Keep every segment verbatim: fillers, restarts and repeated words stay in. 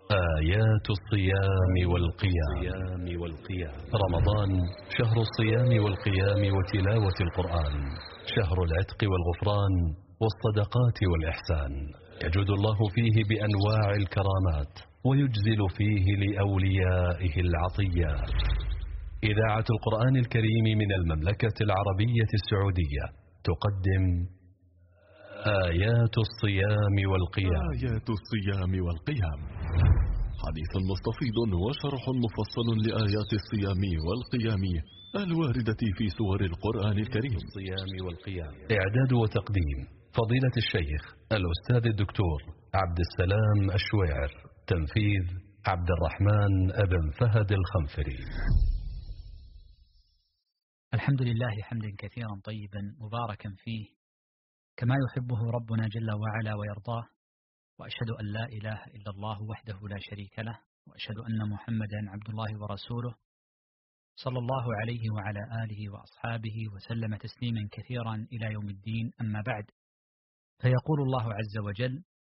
آيات الصيام والقيام. رمضان شهر الصيام والقيام وتلاوة القرآن، شهر العتق والغفران والصدقات والإحسان. يجود الله فيه بأنواع الكرامات ويجزل فيه لأوليائه العطيات. إذاعة القرآن الكريم من المملكة العربية السعودية تقدم آيات الصيام والقيام. آيات الصيام والقيام، حديث مستفيض وشرح مفصل لآيات الصيام والقيام الواردة في سور القرآن الكريم. الصيام والقيام. إعداد وتقديم فضيلة الشيخ الأستاذ الدكتور عبد السلام الشويعر. تنفيذ عبد الرحمن ابن فهد الخنفري. الحمد لله حمدا كثيرا طيبا مباركا فيه كما يحبه ربنا جل وعلا ويرضاه، وأشهد أن لا إله إلا الله وحده لا شريك له، وأشهد أن محمدا عبد الله ورسوله صلى الله عليه وعلى آله وأصحابه وسلم تسليما كثيرا إلى يوم الدين. أما بعد، فيقول الله عز وجل: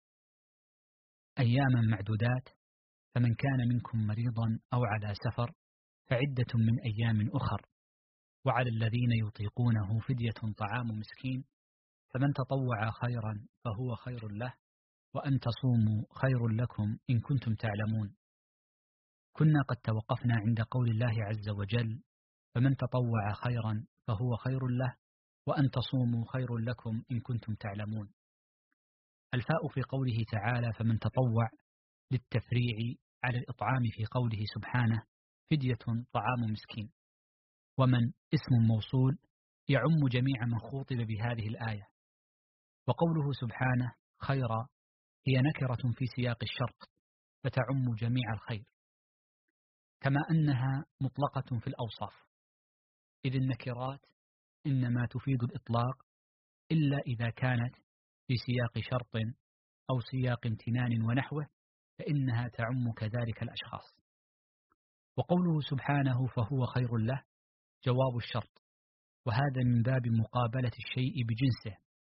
أياما معدودات، فمن كان منكم مريضا أو على سفر فعدة من أيام أخر، وعلى الذين يطيقونه فدية طعام مسكين، فمن تطوع خيرا فهو خير له، وأن تصوموا خير لكم إن كنتم تعلمون. كنا قد توقفنا عند قول الله عز وجل: فمن تطوع خيرا فهو خير له، وأن تصوموا خير لكم إن كنتم تعلمون. الفاء في قوله تعالى فمن تطوع للتفريع على الإطعام في قوله سبحانه فدية طعام مسكين، ومن اسم موصول يعم جميع من خوطب بهذه الآية. وقوله سبحانه خيرا هي نكرة في سياق الشرط فتعم جميع الخير، كما أنها مطلقة في الأوصاف، إذ النكرات إنما تفيد الإطلاق إلا إذا كانت في سياق شرط أو سياق امتنان ونحوه، فإنها تعم كذلك الأشخاص. وقوله سبحانه فهو خير له جواب الشرط، وهذا من باب مقابلة الشيء بجنسه.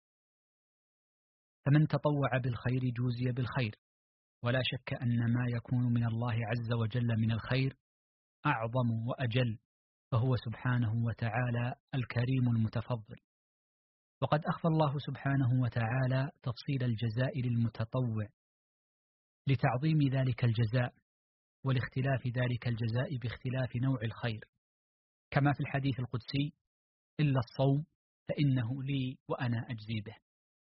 فمن تطوع بالخير جوزي بالخير، ولا شك أن ما يكون من الله عز وجل من الخير أعظم وأجل، فهو سبحانه وتعالى الكريم المتفضل. وقد أخفى الله سبحانه وتعالى تفصيل الجزاء للمتطوع لتعظيم ذلك الجزاء ولاختلاف ذلك الجزاء باختلاف نوع الخير، كما في الحديث القدسي: إلا الصوم فإنه لي وأنا أجزي به.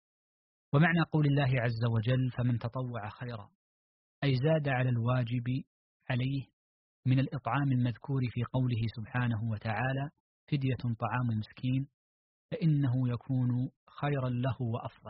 ومعنى قول الله عز وجل فمن تطوع خيرا أي زاد على الواجب عليه من الإطعام المذكور في قوله سبحانه وتعالى فدية طعام مسكين، فإنه يكون خيرا له وأفضل.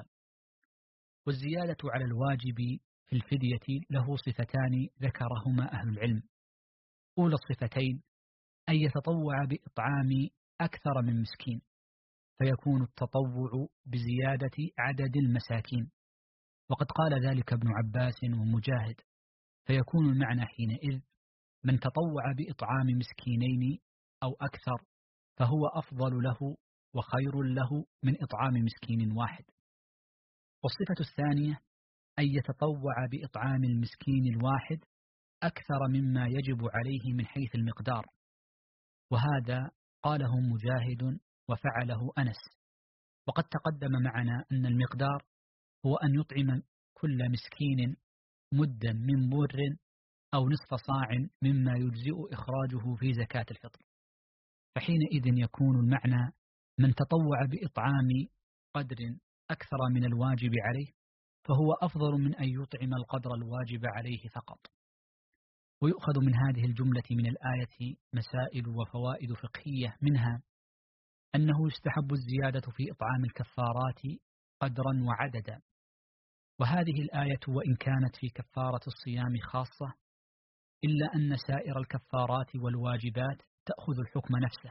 والزيادة على الواجب في الفدية له صفتان ذكرهما أهل العلم. أولى الصفتين أن يتطوع بإطعام أكثر من مسكين، فيكون التطوع بزيادة عدد المساكين، وقد قال ذلك ابن عباس ومجاهد، فيكون المعنى حينئذ من تطوع بإطعام مسكينين أو أكثر فهو أفضل له وخير له من إطعام مسكين واحد. والصفة الثانية أن يتطوع بإطعام المسكين الواحد أكثر مما يجب عليه من حيث المقدار، وهذا قاله مجاهد وفعله أنس. وقد تقدم معنا أن المقدار هو أن يطعم كل مسكين مدا من بر أو نصف صاع مما يجزئ إخراجه في زكاة الفطر، فحينئذ يكون المعنى من تطوع بإطعام قدر أكثر من الواجب عليه فهو أفضل من أن يطعم القدر الواجب عليه فقط. ويؤخذ من هذه الجملة من الآية مسائل وفوائد فقهية، منها أنه يستحب الزيادة في إطعام الكفارات قدرا وعددا، وهذه الآية وإن كانت في كفارة الصيام خاصة إلا أن سائر الكفارات والواجبات تأخذ الحكم نفسه،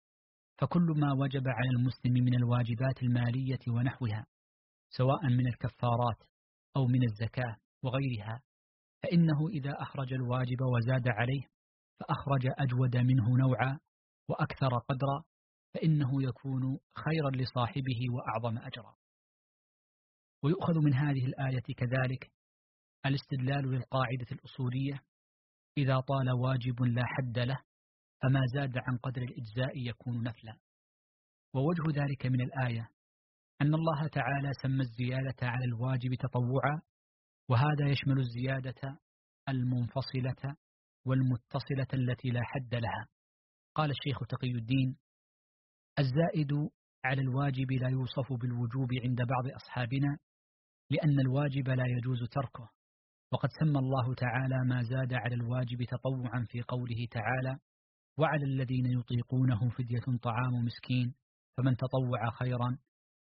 فكل ما وجب على المسلم من الواجبات المالية ونحوها سواء من الكفارات أو من الزكاة وغيرها، فإنه إذا أخرج الواجب وزاد عليه فأخرج أجود منه نوعا وأكثر قدرا، فإنه يكون خيرا لصاحبه وأعظم أجرا. ويؤخذ من هذه الآية كذلك الاستدلال للقاعدة الأصولية: إذا طال واجب لا حد له فما زاد عن قدر الإجزاء يكون نفلا. ووجه ذلك من الآية أن الله تعالى سمى الزيادة على الواجب تطوعا، وهذا يشمل الزيادة المنفصلة والمتصلة التي لا حد لها. قال الشيخ تقي الدين: الزائد على الواجب لا يوصف بالوجوب عند بعض أصحابنا، لأن الواجب لا يجوز تركه، وقد سمى الله تعالى ما زاد على الواجب تطوعا في قوله تعالى: وعلى الذين يطيقونه فدية طعام مسكين فمن تطوع خيرا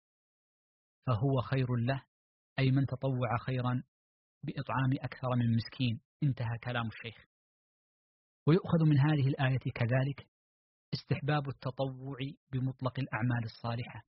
فهو خير له، أي من تطوع خيرا بإطعام أكثر من مسكين. انتهى كلام الشيخ. ويؤخذ من هذه الآية كذلك استحباب التطوع بمطلق الأعمال الصالحة،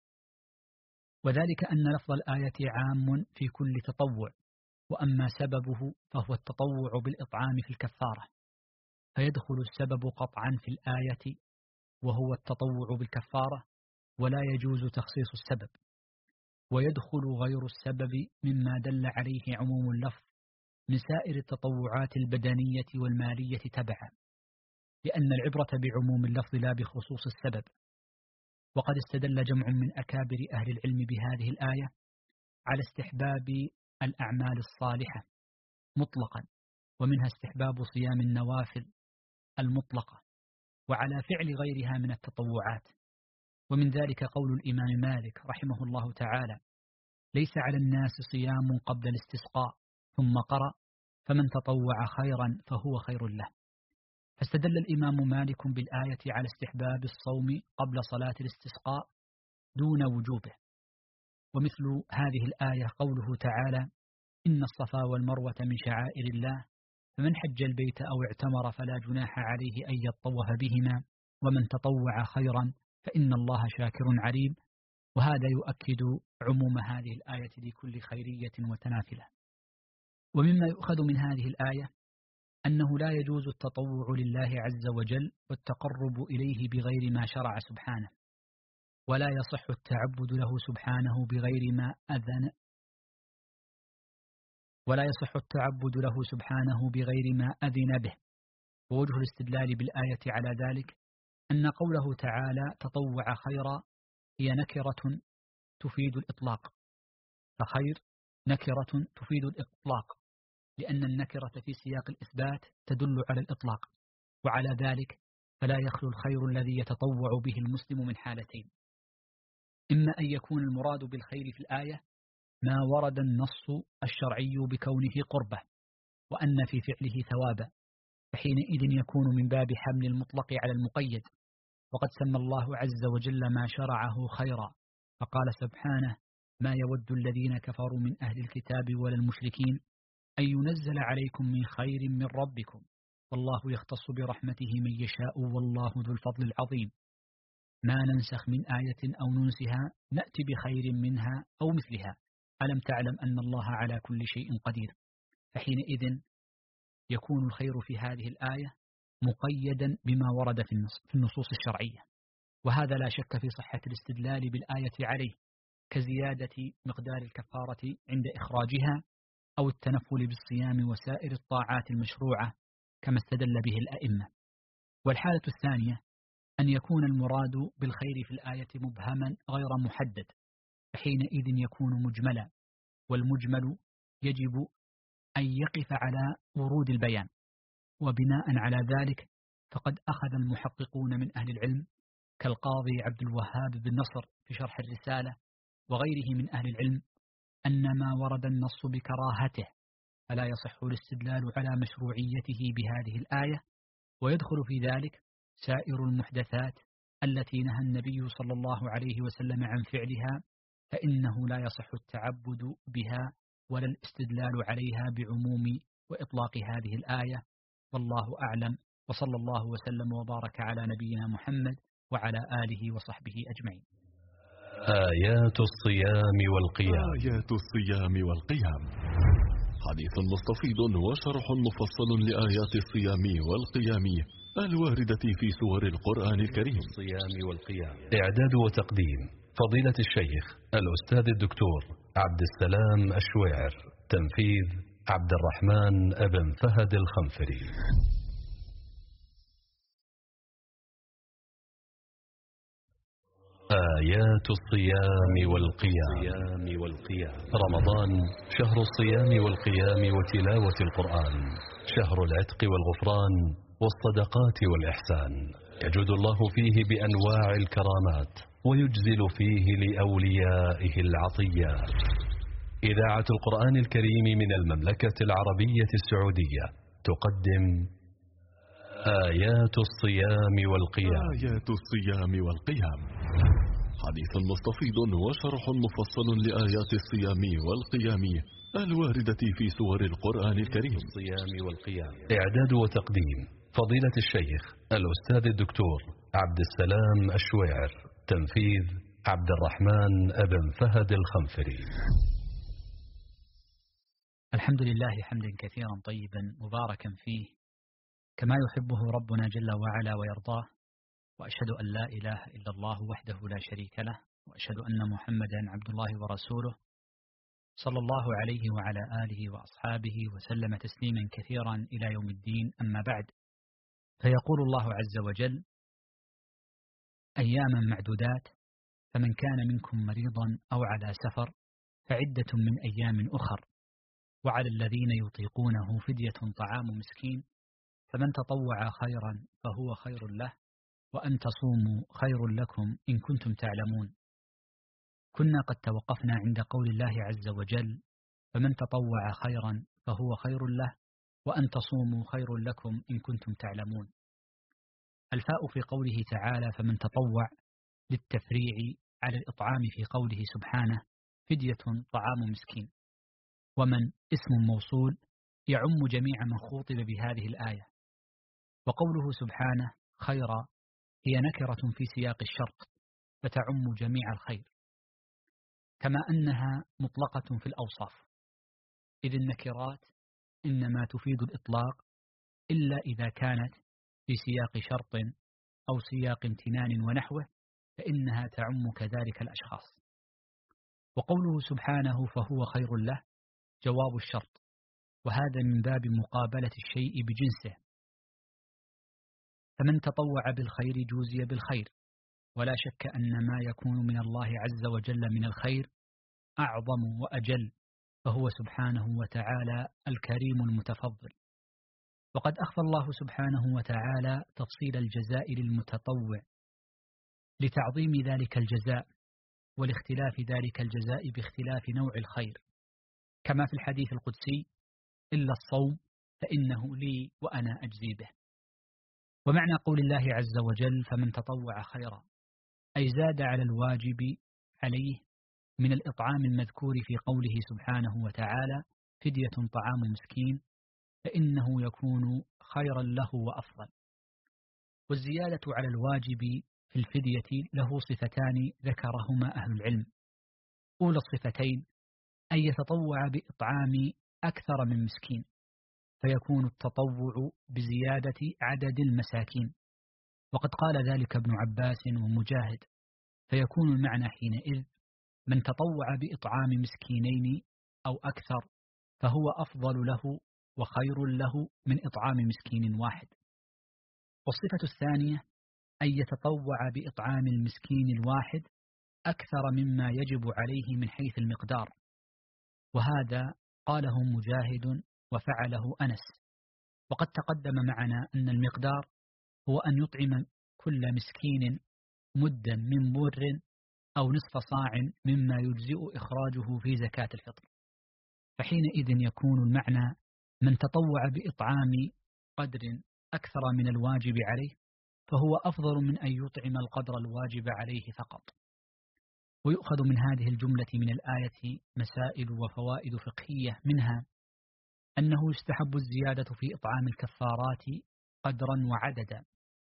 وذلك أن لفظ الآية عام في كل تطوع، وأما سببه فهو التطوع بالإطعام في الكفارة، فيدخل السبب قطعا في الآية وهو التطوع بالكفارة، ولا يجوز تخصيص السبب. ويدخل غير السبب مما دل عليه عموم اللفظ من سائر التطوعات البدنية والمالية تبعا، لأن العبرة بعموم اللفظ لا بخصوص السبب. وقد استدل جمع من أكابر أهل العلم بهذه الآية على استحباب الأعمال الصالحة مطلقا، ومنها استحباب صيام النوافل المطلقة، وعلى فعل غيرها من التطوعات. ومن ذلك قول الإمام مالك رحمه الله تعالى: ليس على الناس صيام قبل الاستسقاء، ثم قرأ: فمن تطوع خيرا فهو خير له. فاستدل الإمام مالك بالآية على استحباب الصوم قبل صلاة الاستسقاء دون وجوبه. ومثل هذه الآية قوله تعالى: إن الصفا والمروة من شعائر الله فمن حج البيت أو اعتمر فلا جناح عليه أن يطوف بهما ومن تطوع خيرا فإن الله شاكر عليم. وهذا يؤكد عموم هذه الآية لكل خيرية وتنافلة. ومما يؤخذ من هذه الآية أنه لا يجوز التطوع لله عز وجل والتقرب إليه بغير ما شرع سبحانه، ولا يصح التعبد له سبحانه بغير ما أذن ولا يصح التعبد له سبحانه بغير ما أذن به. ووجه الاستدلال بالآية على ذلك أن قوله تعالى: تطوع خيرا هي نكرة تفيد الإطلاق، فخير نكرة تفيد الإطلاق، لأن النكرة في سياق الإثبات تدل على الإطلاق، وعلى ذلك فلا يخلو الخير الذي يتطوع به المسلم من حالتين: إما أن يكون المراد بالخير في الآية ما ورد النص الشرعي بكونه قربة وأن في فعله ثوابا، فحينئذ يكون من باب حمل المطلق على المقيد، وقد سمى الله عز وجل ما شرعه خيرا، فقال سبحانه: ما يود الذين كفروا من أهل الكتاب ولا المشركين أن ينزل عليكم من خير من ربكم والله يختص برحمته من يشاء والله ذو الفضل العظيم. ما ننسخ من آية أو ننسها نأتي بخير منها أو مثلها، ألم تعلم أن الله على كل شيء قدير. فحينئذ يكون الخير في هذه الآية مقيدا بما ورد في النصوص الشرعية، وهذا لا شك في صحة الاستدلال بالآية عليه، كزيادة مقدار الكفارة عند إخراجها أو التنفل بالصيام وسائر الطاعات المشروعة كما استدل به الأئمة. والحالة الثانية أن يكون المراد بالخير في الآية مبهما غير محدد، فحينئذ يكون مجملا، والمجمل يجب أن يقف على ورود البيان. وبناء على ذلك فقد أخذ المحققون من أهل العلم كالقاضي عبد الوهاب بن نصر في شرح الرسالة وغيره من أهل العلم أن ما ورد النص بكراهته فلا يصح الاستدلال على مشروعيته بهذه الآية، ويدخل في ذلك سائر المحدثات التي نهى النبي صلى الله عليه وسلم عن فعلها، فإنه لا يصح التعبد بها ولا الاستدلال عليها بعموم وإطلاق هذه الآية. والله أعلم، وصلى الله وسلم وبارك على نبينا محمد وعلى آله وصحبه أجمعين. آيات الصيام والقيام. آيات الصيام والقيام، حديث مستفيض وشرح مفصل لآيات الصيام والقيام الواردة في سور القرآن الكريم. الصيام والقيام، إعداد وتقديم فضيلة الشيخ الأستاذ الدكتور عبد السلام الشويعر، تنفيذ عبد الرحمن بن فهد الخنفري. آيات الصيام والقيام. رمضان شهر الصيام والقيام وتلاوة القرآن، شهر العتق والغفران والصدقات والإحسان. يجود الله فيه بأنواع الكرامات ويجزل فيه لأوليائه العطيات. إذاعة القرآن الكريم من المملكة العربية السعودية تقدم آيات الصيام والقيام. آيات الصيام والقيام، حديث مستفيض وشرح مفصل لآيات الصيام والقيام الواردة في سور القرآن الكريم. الصيام والقيام. إعداد وتقديم فضيلة الشيخ الأستاذ الدكتور عبد السلام الشويعر. تنفيذ عبد الرحمن بن فهد الخنفري. الحمد لله حمدا كثيرا طيبا مباركا فيه كما يحبه ربنا جل وعلا ويرضاه، وأشهد أن لا إله إلا الله وحده لا شريك له، وأشهد أن محمدا عبد الله ورسوله صلى الله عليه وعلى آله وأصحابه وسلم تسليما كثيرا إلى يوم الدين. أما بعد، فيقول الله عز وجل: أياما معدودات، فمن كان منكم مريضا أو على سفر فعدة من أيام أخر، وعلى الذين يطيقونه فدية طعام مسكين، فمن تطوع خيرا فهو خير له، وأن تصوموا خير لكم إن كنتم تعلمون. كنا قد توقفنا عند قول الله عز وجل: فمن تطوع خيرا فهو خير له، وأن تصوموا خير لكم إن كنتم تعلمون. الفاء في قوله تعالى فمن تطوع للتفريع على الإطعام في قوله سبحانه فدية طعام مسكين، ومن اسم موصول يعم جميع من خوطب بهذه الآية. وقوله سبحانه خيرا هي نكرة في سياق الشرط فتعم جميع الخير، كما أنها مطلقة في الأوصاف، إذ النكرات إنما تفيد الإطلاق إلا إذا كانت في سياق شرط أو سياق امتنان ونحوه، فإنها تعم كذلك الأشخاص. وقوله سبحانه فهو خير له جواب الشرط، وهذا من باب مقابلة الشيء بجنسه. فمن تطوع بالخير جوزي بالخير، ولا شك أن ما يكون من الله عز وجل من الخير أعظم وأجل، فهو سبحانه وتعالى الكريم المتفضل. وقد أخفى الله سبحانه وتعالى تفصيل الجزاء للمتطوع لتعظيم ذلك الجزاء ولاختلاف ذلك الجزاء باختلاف نوع الخير، كما في الحديث القدسي: إلا الصوم فإنه لي وأنا أجزي به. ومعنى قول الله عز وجل فمن تطوع خيرا، أي زاد على الواجب عليه من الإطعام المذكور في قوله سبحانه وتعالى فدية طعام مسكين، فإنه يكون خيرا له وأفضل. والزيادة على الواجب في الفدية له صفتان ذكرهما أهل العلم. أولى الصفتين أن يتطوع بإطعام أكثر من مسكين، فيكون التطوع بزيادة عدد المساكين، وقد قال ذلك ابن عباس ومجاهد، فيكون المعنى حينئذ من تطوع بإطعام مسكينين أو أكثر فهو أفضل له وخير له من إطعام مسكين واحد. والصفة الثانية أن يتطوع بإطعام المسكين الواحد أكثر مما يجب عليه من حيث المقدار، وهذا قاله مجاهد وفعله أنس. وقد تقدم معنا أن المقدار هو أن يطعم كل مسكين مدا من بر أو نصف صاع مما يجزئ إخراجه في زكاة الفطر، فحينئذ يكون المعنى من تطوع بإطعام قدر أكثر من الواجب عليه فهو أفضل من أن يطعم القدر الواجب عليه فقط. ويؤخذ من هذه الجملة من الآية مسائل وفوائد فقهية، منها أنه يستحب الزيادة في إطعام الكفارات قدرا وعددا،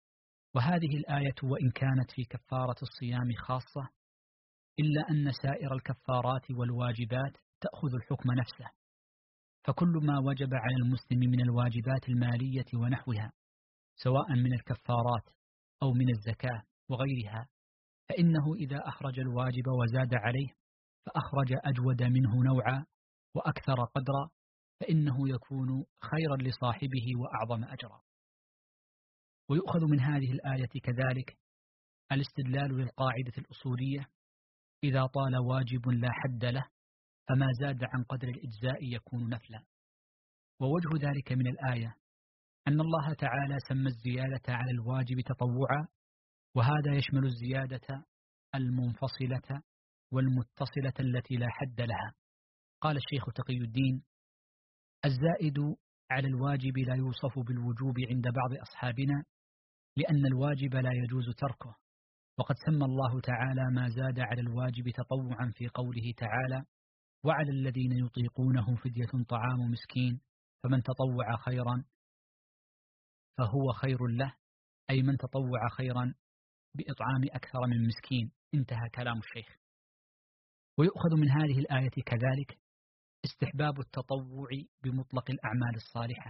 وهذه الآية وإن كانت في كفارة الصيام خاصة إلا أن سائر الكفارات والواجبات تأخذ الحكم نفسه، فكل ما وجب على المسلم من الواجبات المالية ونحوها سواء من الكفارات أو من الزكاة وغيرها، فإنه إذا أخرج الواجب وزاد عليه فأخرج أجود منه نوعا وأكثر قدرا، فإنه يكون خيرا لصاحبه وأعظم أجرا. ويؤخذ من هذه الآية كذلك الاستدلال للقاعدة الأصولية: إذا طال واجب لا حد له فما زاد عن قدر الإجزاء يكون نفلا. ووجه ذلك من الآية أن الله تعالى سمى الزيادة على الواجب تطوعا، وهذا يشمل الزيادة المنفصلة والمتصلة التي لا حد لها. قال الشيخ تقي الدين: الزائد على الواجب لا يوصف بالوجوب عند بعض أصحابنا، لأن الواجب لا يجوز تركه، وقد سمى الله تعالى ما زاد على الواجب تطوعا في قوله تعالى: وعلى الذين يطيقونه فدية طعام مسكين فمن تطوع خيرا فهو خير له، أي من تطوع خيرا بإطعام أكثر من مسكين. انتهى كلام الشيخ. ويؤخذ من هذه الآية كذلك استحباب التطوع بمطلق الأعمال الصالحة،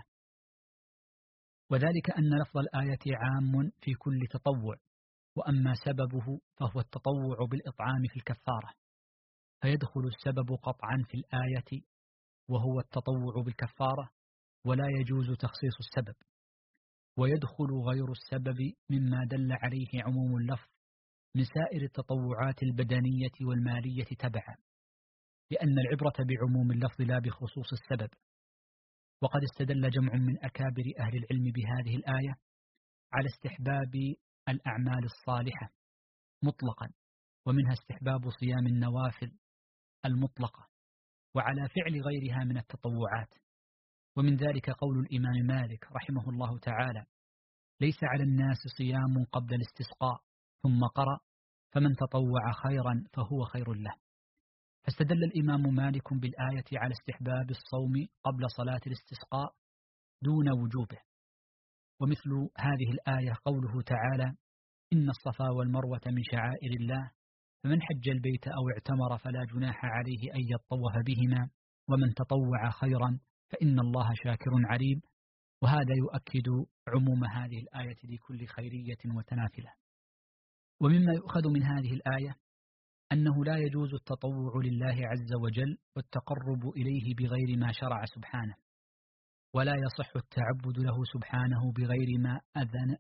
وذلك أن لفظ الآية عام في كل تطوع، وأما سببه فهو التطوع بالإطعام في الكفارة، فيدخل السبب قطعا في الآية وهو التطوع بالكفارة، ولا يجوز تخصيص السبب. ويدخل غير السبب مما دل عليه عموم اللفظ من سائر التطوعات البدنية والمالية تبعا، لأن العبرة بعموم اللفظ لا بخصوص السبب. وقد استدل جمع من أكابر أهل العلم بهذه الآية على استحباب الأعمال الصالحة مطلقا، ومنها استحباب صيام النوافل المطلقة، وعلى فعل غيرها من التطوعات. ومن ذلك قول الإمام مالك رحمه الله تعالى: ليس على الناس صيام قبل الاستسقاء، ثم قرأ: فمن تطوع خيرا فهو خير له. فاستدل الإمام مالك بالآية على استحباب الصوم قبل صلاة الاستسقاء دون وجوبه. ومثل هذه الآية قوله تعالى: إن الصفا والمروة من شعائر الله فمن حج البيت أو اعتمر فلا جناح عليه أن يطوف بهما ومن تطوع خيرا فإن الله شاكر عليم. وهذا يؤكد عموم هذه الآية لكل خيرية وتنافلة. ومما يؤخذ من هذه الآية أنه لا يجوز التطوع لله عز وجل والتقرب إليه بغير ما شرع سبحانه، ولا يصح التعبد له سبحانه بغير ما أذن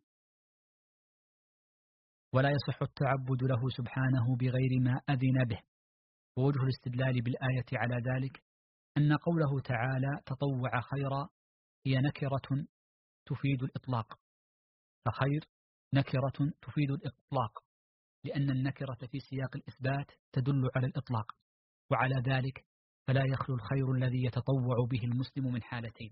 ولا يصح التعبد له سبحانه بغير ما أذن به. ووجه الاستدلال بالآية على ذلك أن قوله تعالى: تطوع خيرا هي نكرة تفيد الإطلاق، فخير نكرة تفيد الإطلاق، لأن النكرة في سياق الإثبات تدل على الإطلاق، وعلى ذلك فلا يخلو الخير الذي يتطوع به المسلم من حالتين: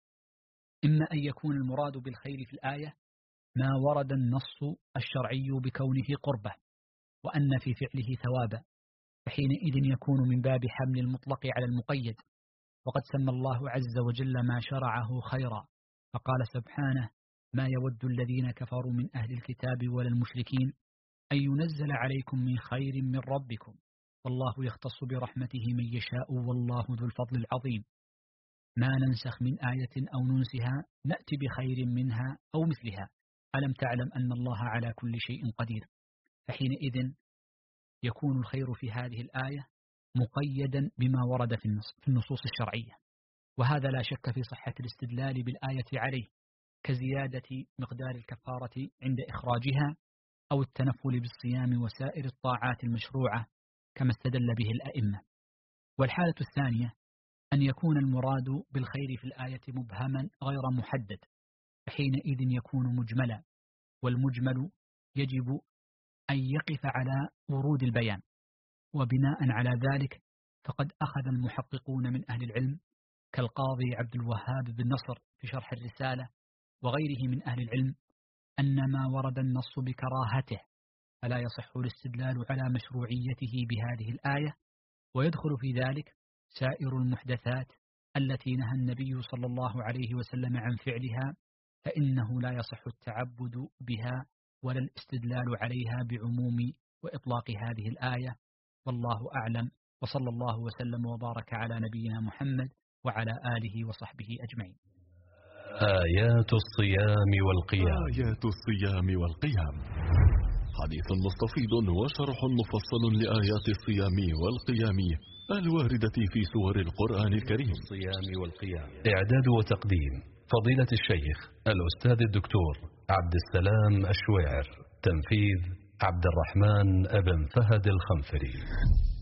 إما أن يكون المراد بالخير في الآية ما ورد النص الشرعي بكونه قربة وأن في فعله ثوابا، فحينئذ يكون من باب حمل المطلق على المقيد. وقد سمى الله عز وجل ما شرعه خيرا، فقال سبحانه: ما يود الذين كفروا من أهل الكتاب ولا المشركين أن ينزل عليكم من خير من ربكم والله يختص برحمته من يشاء والله ذو الفضل العظيم. ما ننسخ من آية أو ننسها نأتي بخير منها أو مثلها، ألم تعلم أن الله على كل شيء قدير. فحينئذ يكون الخير في هذه الآية مقيدا بما ورد في النصوص الشرعية، وهذا لا شك في صحة الاستدلال بالآية عليه، كزيادة مقدار الكفارة عند إخراجها أو التنفل بالصيام وسائر الطاعات المشروعة كما استدل به الأئمة. والحالة الثانية أن يكون المراد بالخير في الآية مبهما غير محدد، فحينئذ يكون مجملا، والمجمل يجب أن يقف على ورود البيان. وبناء على ذلك فقد أخذ المحققون من أهل العلم كالقاضي عبد الوهاب بن نصر في شرح الرسالة وغيره من أهل العلم أن ما ورد النص بكراهته فلا يصح الاستدلال على مشروعيته بهذه الآية، ويدخل في ذلك سائر المحدثات التي نهى النبي صلى الله عليه وسلم عن فعلها، فإنه لا يصح التعبد بها ولا الاستدلال عليها بعموم وإطلاق هذه الآية. والله أعلم، وصلى الله وسلم وبارك على نبينا محمد وعلى آله وصحبه أجمعين. آيات الصيام والقيام. آيات الصيام والقيام، حديث مستفيض وشرح مفصل لآيات الصيام والقيام الواردة في سور القرآن الكريم. الصيام والقيام. إعداد وتقديم فضيلة الشيخ الأستاذ الدكتور عبد السلام الشويعر. تنفيذ عبد الرحمن ابن فهد الخنفري.